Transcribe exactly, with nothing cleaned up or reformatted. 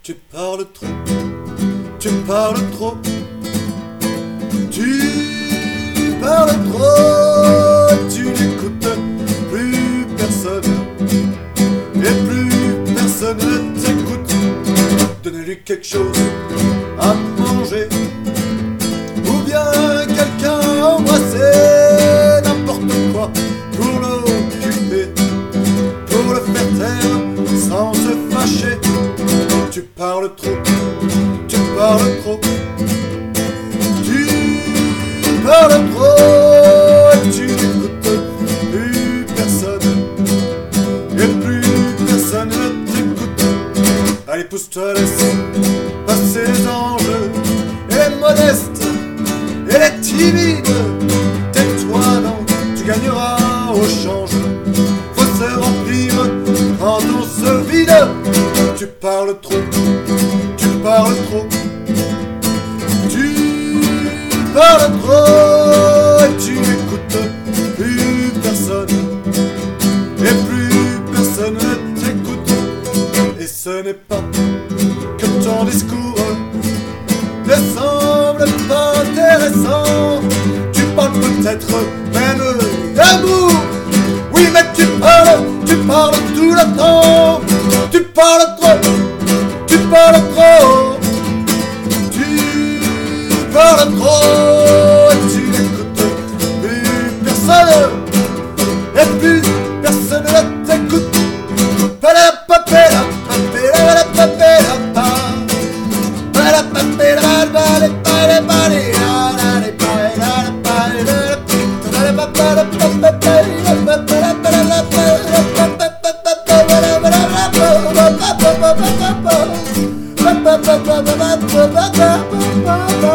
Tu parles trop, tu parles trop, tu parles trop, tu n'écoutes plus personne, et plus personne ne t'écoute. Donnez-lui quelque chose à manger, ou bien quelqu'un à embrasser, n'importe quoi pour l'occuper, pour le faire taire sans se fâcher. Tu parles trop, tu parles trop, tu parles trop, tu n'écoutes plus personne, et plus personne ne t'écoute. Allez, pousse-toi, laisse passer les enjeux, et les modestes, et les timides. Tais-toi donc, tu gagneras au change. Faut se remplir quand on se vide. Tu parles trop, tu parles trop, tu parles trop, et tu n'écoutes plus personne, et plus personne ne t'écoute. Et ce n'est pas que ton discours ne semble pas intéressant. Tu parles peut-être même d'amour, oui, mais tu parles, tu parles tout le temps. Tu parles trop, tu parles trop, tu parles trop, et tu n'écoutes plus personne, et plus personne ne t'écoute. Palapapela, papela, papela, pa. Palapapela, bale, bale, bale, bale, bale, bale, bale, bale, bale,